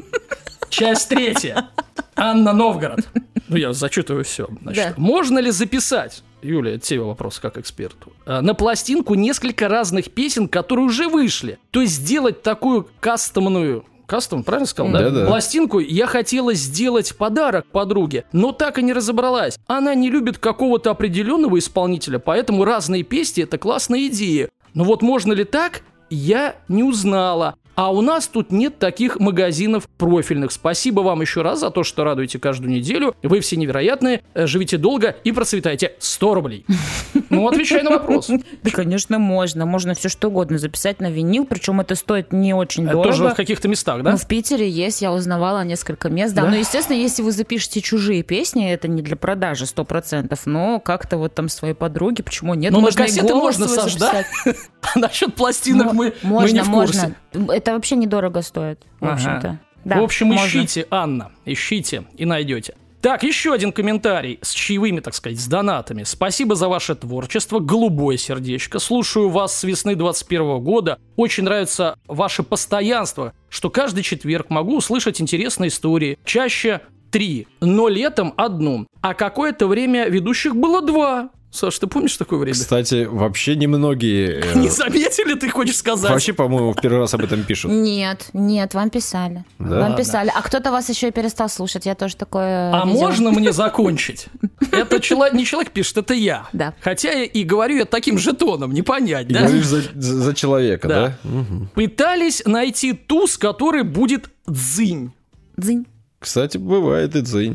Часть третья. Анна, Новгород. Ну, я зачитываю все. Значит, да. Можно ли записать, Юля, это тебе вопрос как эксперту, на пластинку несколько разных песен, которые уже вышли? То есть сделать такую кастомную... Кастом, правильно сказал, да? Да. Пластинку я хотела сделать подарок подруге, но так и не разобралась. Она не любит какого-то определенного исполнителя, поэтому разные песни — это классная идея. Но вот можно ли так, я не узнала. А у нас тут нет таких магазинов профильных. Спасибо вам еще раз за то, что радуете каждую неделю. Вы все невероятные, живите долго и процветайте. 100 рублей. Ну, отвечай на вопрос. Да, конечно, можно. Можно все что угодно записать на винил, причем это стоит не очень дорого. Тоже в каких-то местах, да? Ну, в Питере есть, я узнавала несколько мест. Да, но, естественно, если вы запишете чужие песни, это не для продажи 100%, но как-то вот там своей подруге, почему нет? Ну, на кассеты можно, Саш, да? Насчет пластинок мы не в курсе. Это вообще недорого стоит, в общем-то. Да, в общем, ищите, Анна, ищите и найдете. Так, еще один комментарий с чаевыми, так сказать, с донатами. Спасибо за ваше творчество, голубое сердечко. Слушаю вас с весны 2021 года. Очень нравится ваше постоянство, что каждый четверг могу услышать интересные истории. Чаще 3, но летом 1. А какое-то время ведущих было 2. Саш, ты помнишь такое время? Кстати, вообще немногие... Не заметили, ты хочешь сказать? Вообще, по-моему, в первый раз об этом пишут. Нет, вам писали. Да? Вам писали. А кто-то вас еще и перестал слушать, я тоже такое А видела. можно мне закончить? Это не человек пишет, это я. Да. Хотя и говорю я таким же тоном, не понять, да? Говоришь за человека, да? Угу. Пытались найти туз, который будет дзынь. Дзынь. Кстати, бывает и дзынь.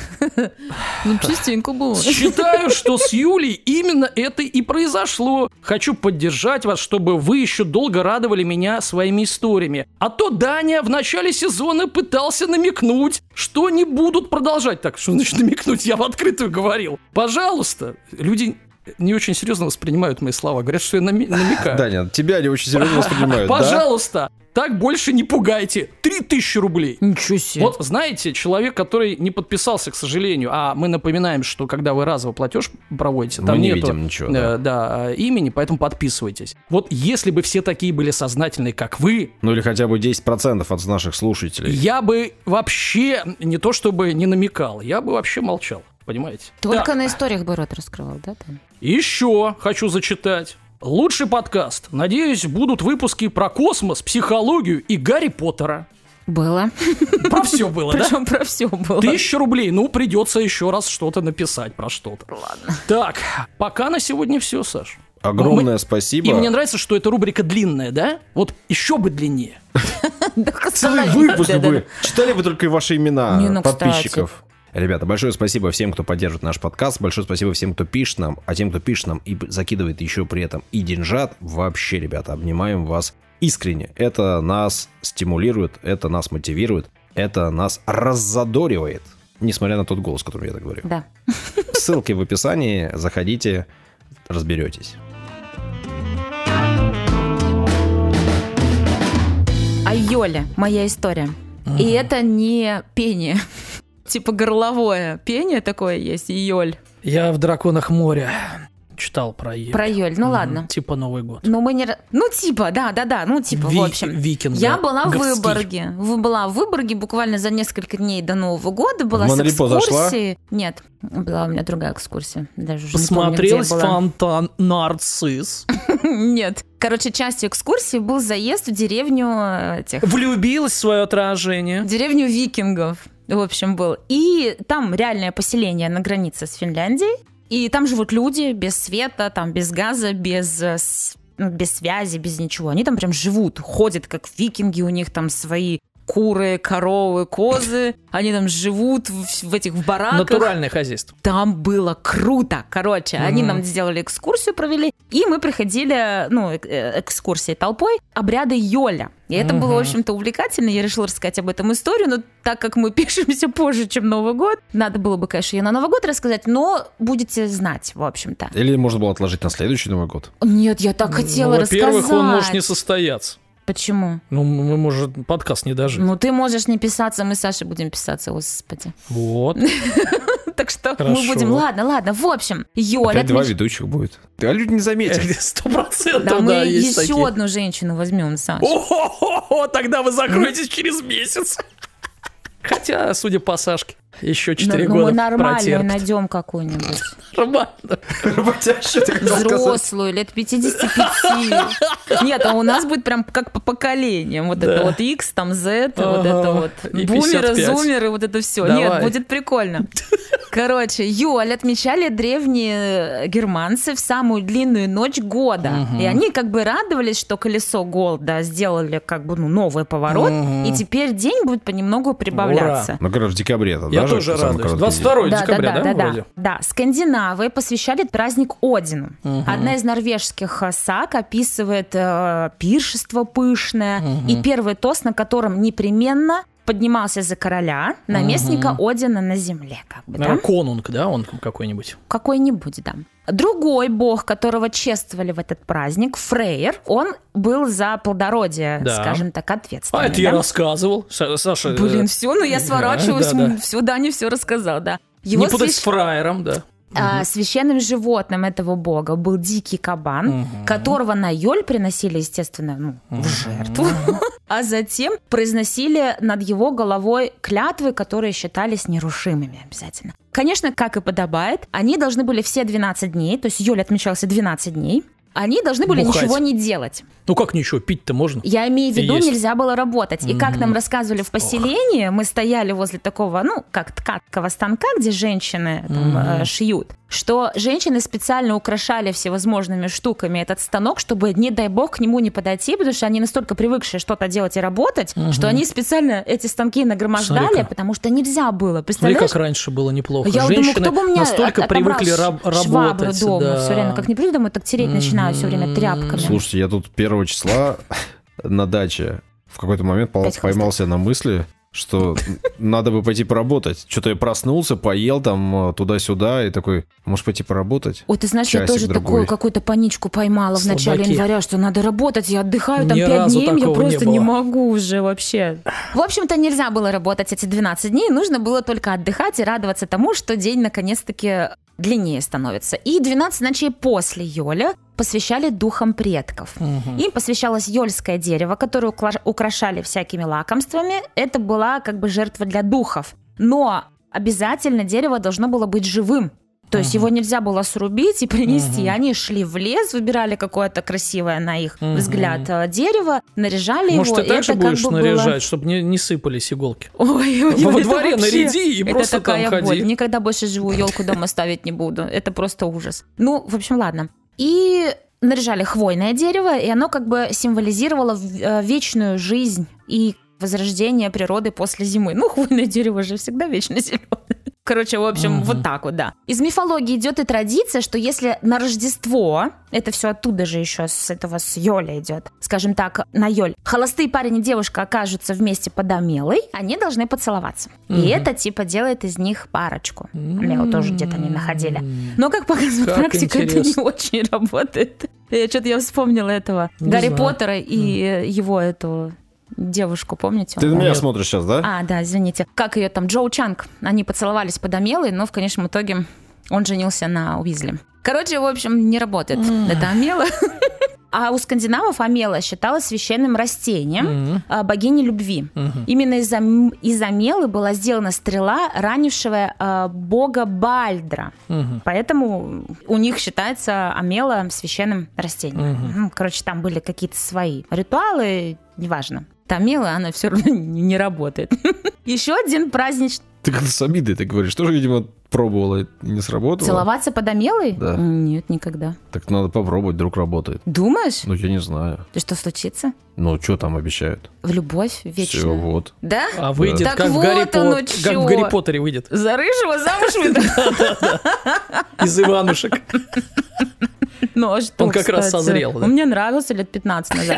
Ну, частенько было. Считаю, что с Юлей именно это и произошло. Хочу поддержать вас, чтобы вы еще долго радовали меня своими историями. А то Даня в начале сезона пытался намекнуть, что не будут продолжать. Так, что значит намекнуть? Я в открытую говорил. Пожалуйста, люди... не очень серьезно воспринимают мои слова. Говорят, что я намекаю. Да, нет, тебя не очень серьезно воспринимают, да? Пожалуйста, так больше не пугайте. 3000 рублей. Ничего себе. Вот знаете, человек, который не подписался, к сожалению, а мы напоминаем, что когда вы разовый платеж проводите, там не нету видим ничего, имени, поэтому подписывайтесь. Вот если бы все такие были сознательные, как вы... Ну или хотя бы 10% от наших слушателей. Я бы вообще не то чтобы не намекал, я бы вообще молчал. Понимаете? Только Да. на историях бы рот раскрывал, да? Там? Еще хочу зачитать. Лучший подкаст. Надеюсь, будут выпуски про космос, психологию и Гарри Поттера. Было. Про все было, да? Причем про все было. 1000 рублей. Ну, придется еще раз что-то написать про что-то. Ладно. Так, пока на сегодня все, Саш. Огромное спасибо. И мне нравится, что эта рубрика длинная, да? Вот еще бы длиннее. Целый выпуск бы. Читали вы только ваши имена подписчиков. Ребята, большое спасибо всем, кто поддерживает наш подкаст. Большое спасибо всем, кто пишет нам. А тем, кто пишет нам и закидывает еще при этом и деньжат, вообще, ребята, обнимаем вас искренне. Это нас стимулирует, это нас мотивирует, это нас раззадоривает. Несмотря на тот голос, которым я так говорю. Да. Ссылки в описании. Заходите, разберетесь. А Йоля, моя история. И это не пение. Типа горловое пение такое есть, Йоль. Я в «Драконах моря» читал про Йоль. Про Йоль, ну ладно. Типа Новый год. Ну мы не... Ну типа, да, ну типа, в общем. Викинг. Я была в Выборге. Была в Выборге буквально за несколько дней до Нового года. Была с экскурсией. Нет, была у меня другая экскурсия. Даже уже посмотрелась не помню, фонтан «Нарцисс». Нет. Короче, частью экскурсии был заезд в деревню этих... Влюбилась в свое отражение. В деревню викингов, в общем, был. И там реальное поселение на границе с Финляндией. И там живут люди без света, там без газа, без связи, без ничего. Они там прям живут, ходят как викинги, у них там свои куры, коровы, козы. Они там живут в этих бараках. Натуральное хозяйство. Там было круто. Короче, они нам сделали экскурсию, провели. И мы приходили, экскурсией толпой, обряды Йоля. И это было, в общем-то, увлекательно. Я решила рассказать об этом историю, но так как мы пишемся позже, чем Новый год, надо было бы, конечно, ее на Новый год рассказать, но будете знать, в общем-то. Или можно было отложить на следующий Новый год? Нет, я так хотела рассказать. Во-первых, он может не состояться. Почему? Ну, мы, может, подкаст не дожить. Ну, ты можешь не писаться, мы с Сашей будем писаться, господи. Вот. Так что мы будем... Ладно, в общем, Йоля... Опять 2 ведущих будет. А люди не заметят. 100%, да, мы еще одну женщину возьмем, Саша. О, тогда вы закроетесь через месяц. Хотя, судя по Сашке, еще 4 года мы нормальную протерпит. Найдем какую-нибудь. Нормально. Работящую, ты хотел сказать. Взрослую, лет 55. Нет, а у нас будет прям как по поколениям. Вот это вот X, там Z, вот это вот. Бумеры, зумеры, вот это все. Нет, будет прикольно. Короче, Йоль отмечали древние германцы в самую длинную ночь года. И они как бы радовались, что колесо голода сделали как бы новый поворот. И теперь день будет понемногу прибавляться. Ну, короче, в декабре. Я тоже радуюсь. 22 декабря, да, вроде? Да, скандинавы посвящали праздник Одину. Одна из норвежских саг описывает пиршество пышное. И первый тост, на котором непременно поднимался за короля, наместника Одина на земле. Как бы, да? Конунг, да, он какой-нибудь? Какой-нибудь, да. Другой бог, которого чествовали в этот праздник, Фрейр, он был за плодородие, скажем так, ответственный. А это я рассказывал, Саша. Блин, все, я сворачиваюсь, все, Даня все рассказал, да. Не путать с фраером, да. Священным животным этого бога был дикий кабан, которого на Йоль приносили, естественно, в жертву, а затем произносили над его головой клятвы, которые считались нерушимыми обязательно. Конечно, как и подобает, они должны были все 12 дней, то есть Йоль отмечался 12 дней, они должны были ничего не делать. Ну как ничего, пить-то можно? Я имею в виду, нельзя было работать. И как нам рассказывали в поселении, мы стояли возле такого, как ткацкого станка, где женщины там, шьют, что женщины специально украшали всевозможными штуками этот станок, чтобы, не дай бог, к нему не подойти, потому что они настолько привыкшие что-то делать и работать, что они специально эти станки нагромождали, потому что нельзя было. Представляешь? Смотри, как раньше было неплохо. Я женщины думаю, кто бы у меня настолько привыкли работать. Швабру дома. Да. Все время, как не приду домой, так тереть начинаю все время тряпками. Слушайте, я тут 1 числа на даче в какой-то момент поймался на мысли, что надо бы пойти поработать. Что-то я проснулся, поел там туда-сюда и такой, может пойти поработать? Ой, ты знаешь, я тоже такую какую-то паничку поймала в начале января, что надо работать, я отдыхаю там 5 дней, я просто не могу уже вообще. В общем-то, нельзя было работать эти 12 дней, нужно было только отдыхать и радоваться тому, что день наконец-таки длиннее становится. И 12 ночей после Йоля посвящали духам предков. Им посвящалось йольское дерево, которое украшали всякими лакомствами. Это была как бы жертва для духов. Но обязательно дерево должно было быть живым. То есть его нельзя было срубить и принести. Они шли в лес, выбирали какое-то красивое, на их взгляд, дерево, наряжали его. Может, ты так же будешь наряжать, чтобы не сыпались иголки? Ой, во дворе наряди и просто там ходи. Боль. Никогда больше живую елку дома ставить не буду. Это просто ужас. Ну, в общем, ладно. И наряжали хвойное дерево, и оно как бы символизировало вечную жизнь и возрождение природы после зимы. Ну, хвойное дерево же всегда вечно зеленое. Короче, в общем, вот так вот, да. Из мифологии идет и традиция, что если на Рождество, это все оттуда же еще с Йоля идет, скажем так, на Йоль, холостые парень и девушка окажутся вместе под Амелой, они должны поцеловаться. И это типа делает из них парочку. Амелу тоже где-то не находили. Но, как показывает практика, это не очень работает. Я вспомнила этого Гарри Поттера и его эту... девушку, помните? Ты на меня смотришь сейчас, да? Да, извините. Как ее там, Джоу Чанг. Они поцеловались под Амелой, но в конечном итоге он женился на Уизли. Короче, в общем, не работает эта Амела. А у скандинавов Амела считалась священным растением богини любви. Именно из Амелы была сделана стрела, ранившего бога Бальдра. Поэтому у них считается Амела священным растением. Короче, там были какие-то свои ритуалы, неважно. Амела, она все равно не работает. Еще один праздничный... Ты как-то с обидой ты говоришь, тоже, видимо, пробовала и не сработало. Целоваться под Амелой? Да. Нет, никогда. Так надо попробовать, вдруг работает. Думаешь? Ну, я не знаю. И что случится? Ну, что там обещают? В любовь вечную. Все, вот. Да? А выйдет, так как, вот как в Гарри Поттере выйдет. За рыжего замуж выйдет? Из Иванушек. Ну, а что, он как раз созрел. Он мне нравился лет 15 назад.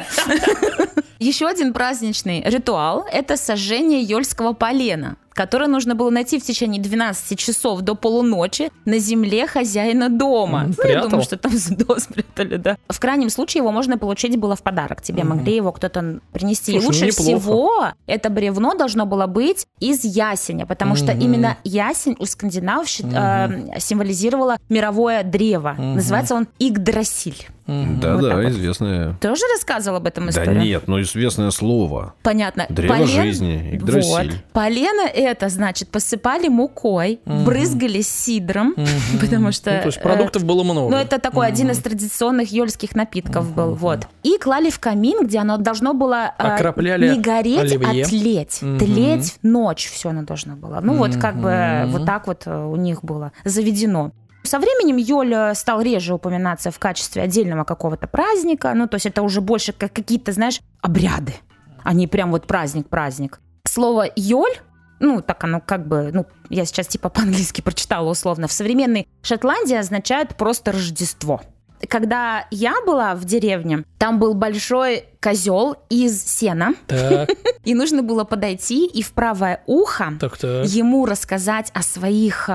Еще один праздничный ритуал – это сожжение йольского полена, которое нужно было найти в течение 12 часов до полуночи на земле хозяина дома. Я думаю, что там ЗДО спрятали, да. В крайнем случае его можно получить было в подарок. Тебе могли его кто-то принести. Слушай, и лучше всего это бревно должно было быть из ясеня, потому что именно ясень у скандинавов символизировало мировое древо. Называется он Игдрасиль. Да-да, вот известное. Ты уже рассказывал об этом историю? Да нет, но известное слово. Понятно. Древо жизни, Игдрасиль. Вот. Полено это, значит, посыпали мукой, брызгали сидром, потому что... Ну, то есть продуктов было много. Ну, это такой один из традиционных йольских напитков был, вот. И клали в камин, где оно должно было не гореть, а тлеть. Тлеть ночь все оно должно было. Ну, вот как бы вот так вот у них было заведено. Со временем Йоль стал реже упоминаться в качестве отдельного какого-то праздника. Ну, то есть это уже больше как какие-то, знаешь, обряды, а не прям вот праздник-праздник. Слово Йоль, ну, так оно как бы, ну, я сейчас типа по-английски прочитала условно, в современной Шотландии означает просто Рождество. Когда я была в деревне, там был большой козел из сена, и нужно было подойти и в правое ухо ему рассказать о своих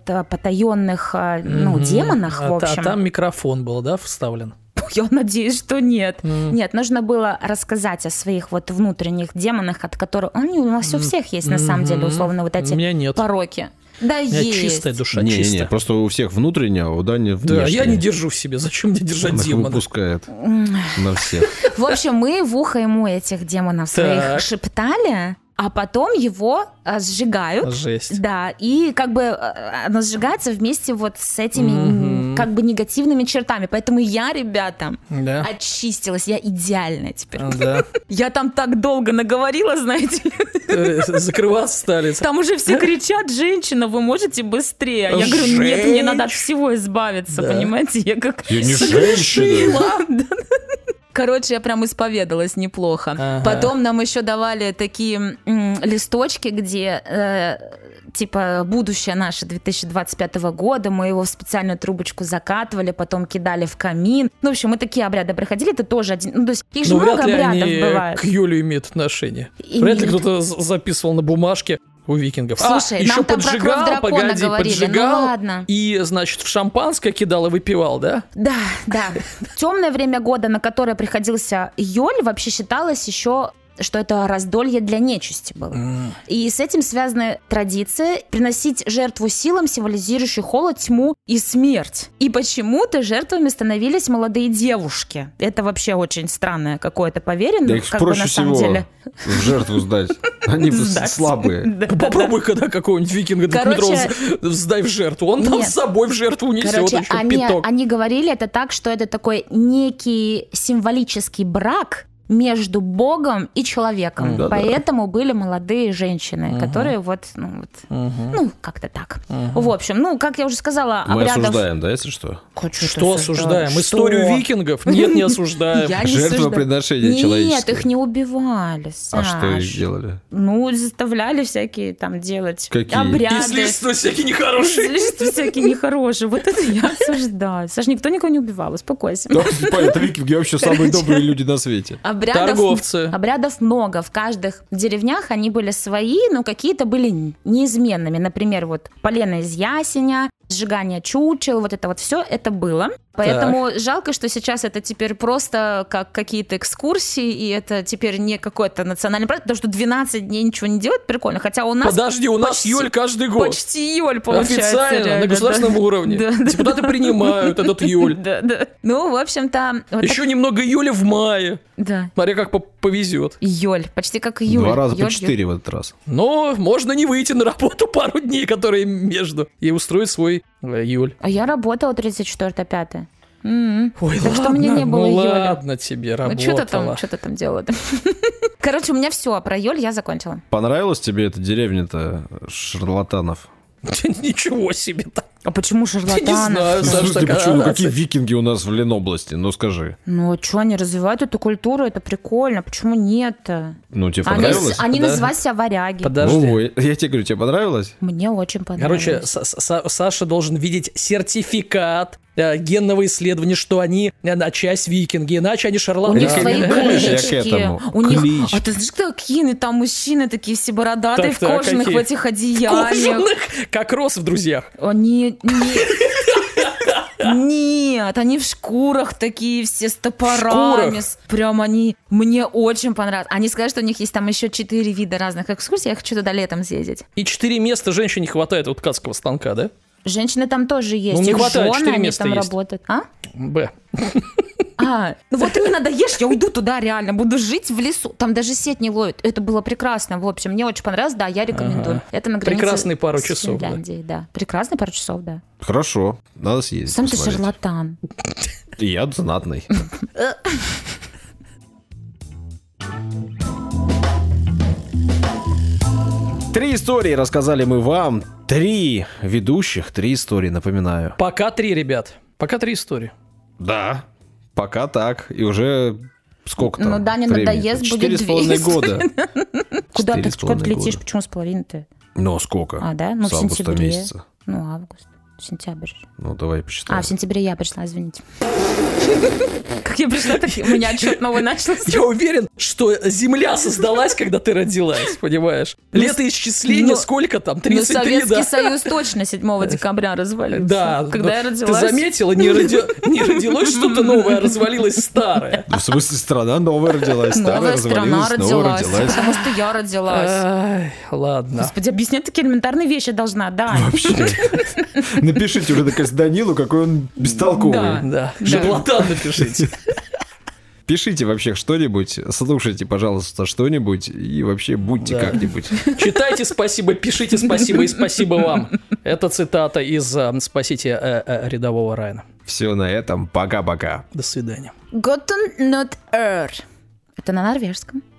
потаенных демонах, в общем. А там микрофон был, да, вставлен? Я надеюсь, что нет. Нет, нужно было рассказать о своих вот внутренних демонах, от которых... Они у нас у всех есть, на самом деле, условно, вот эти пороки. Да, есть. Чистая душа, чистая. Не, просто у всех внутреннее, а у Дани внешнее. Да, я не держу в себе. Зачем мне держать демона? Она выпускает на всех. В общем, мы в ухо ему этих демонов своих шептали, а потом его сжигают. Жесть. Да, и как бы оно сжигается вместе вот с этими как бы негативными чертами. Поэтому я, ребята, очистилась. Я идеальная теперь. Да. Я там так долго наговорила, знаете. Закрываться стали. Там уже все кричат: женщина, вы можете быстрее. Я говорю, нет, мне надо от всего избавиться, понимаете? Я не женщина. Короче, я прям исповедалась неплохо. Потом нам еще давали такие листочки, где типа, будущее наше 2025 года, мы его в специальную трубочку закатывали, потом кидали в камин. Ну, в общем, мы такие обряды проходили, это тоже один... Ну, то есть, их же много обрядов бывает. К Юле имеют отношение. Вряд ли кто-то записывал на бумажке у викингов. Слушай, еще нам там про кровь дракона говорили, поджигал, ну ладно. И, значит, в шампанское кидал и выпивал, да? Да. Темное время года, на которое приходился Йоль, вообще считалось еще, что это раздолье для нечисти было. И с этим связаны традиции приносить жертву силам, символизирующие холод, тьму и смерть. И почему-то жертвами становились молодые девушки. Это вообще очень странное какое-то поверье. Да их проще всего в жертву сдать. Они слабые. Попробуй когда какого-нибудь викинга двухметрового сдай в жертву. Он там с собой в жертву унесет еще пяток. Они говорили это так, что это такой некий символический брак между Богом и человеком. Поэтому были молодые женщины, которые как-то так. В общем, как я уже сказала, мы осуждаем, да, если что? Что осуждаем? Историю викингов? Нет, не осуждаем. Жертвоприношения человеческие. Нет, их не убивали, Саш. А что их делали? Заставляли всякие там делать обряды. Излишества всякие нехорошие. Излишества всякие нехорошие. Вот это я осуждаю. Саш, никто никого не убивал, успокойся. Это викинги вообще самые добрые люди на свете. Торговцы. Обрядов много. В каждых деревнях они были свои, но какие-то были неизменными. Например, полено из ясеня, сжигание чучел, вот это вот все это было. Поэтому жалко, что сейчас это теперь просто как какие-то экскурсии, и это теперь не какой-то национальный праздник, потому что 12 дней ничего не делать прикольно, хотя у нас... Подожди, у нас Йоль каждый год. Почти Йоль получается. Официально, реально, на государственном уровне. Депутаты принимают этот Йоль. Ну, в общем-то... Еще немного Йоля в мае. Да. Смотри, как повезет. Йоль, почти как июль. 2 раза по 4 в этот раз. Но можно не выйти на работу пару дней, которые между, и устроить свой Йоль. А я работала 34-5. Ой, так ладно, что у меня не было Йоля. Ладно тебе, работала. Что ты там делала? Короче, у меня все, про Йоль я закончила. Понравилась тебе эта деревня-то шарлатанов? Ничего себе-то. А почему шарлатаны? Не знаю, Саша, почему? Какие викинги у нас в Ленобласти? Ну, скажи. Ну, что, они развивают эту культуру, это прикольно. Почему нет-то? Ну, тебе понравилось? Они называют себя варяги. Подожди. Я тебе говорю, тебе понравилось? Мне очень понравилось. Короче, Саша должен видеть сертификат генного исследования, что они часть викинги, иначе они шарлатаны. У них свои клички. У них... А ты знаешь, какие там мужчины такие все бородатые, в кожаных в этих одеяниях. Кожаных? Как Рос в «Друзьях». Нет, они в шкурах такие все с топорами. Прям они... Мне очень понравилось. Они сказали, что у них есть там еще 4 вида разных экскурсий. Я хочу туда летом съездить. И 4 места женщине не хватает у ткацкого станка, да? Женщины там тоже есть. Ну, не хватает, 4 они места там есть. работают. Б. Ну вот ты мне надоешь, я уйду туда реально, буду жить в лесу. Там даже сеть не ловит. Это было прекрасно. В общем, мне очень понравилось, да, я рекомендую. Это на границе прекрасные пару часов, с Финляндией, да. Прекрасные пару часов, да. Хорошо, надо съездить. Сам ты шарлатан. И я знатный. Три истории рассказали мы вам. 3 ведущих, 3 истории, напоминаю. Пока 3, ребят. Пока 3 истории. Да, пока так. И уже сколько там? Ну, Дане надоест, будет 4,5 года. Куда ты летишь? Почему с половиной-то? Ну, сколько? А, да? Ну, с августа месяца. Ну, август. Сентябрь. Ну, давай посчитаем. В сентябре я пришла, извините. Как я пришла, так у меня отчет новый начался. Я уверен, что Земля создалась, когда ты родилась, понимаешь? Летоисчисление сколько там? 33, да? Советский Союз точно 7 декабря развалился. Да. Когда я родилась. Ты заметила, не родилось что-то новое, а развалилось старое. В смысле, страна новая родилась, старая развалилась, новая родилась. Потому что я родилась. Ладно. Господи, объяснять такие элементарные вещи должна, да. Вообще. Напишите уже наконец Данилу, какой он бестолковый. Да. Шарлатан напишите. Пишите вообще что-нибудь, слушайте, пожалуйста, что-нибудь и вообще будьте как-нибудь. Читайте спасибо, пишите спасибо и спасибо вам. Это цитата из «Спасите рядового Райана». Все на этом. Пока-пока. До свидания. Guten not er. Это на норвежском.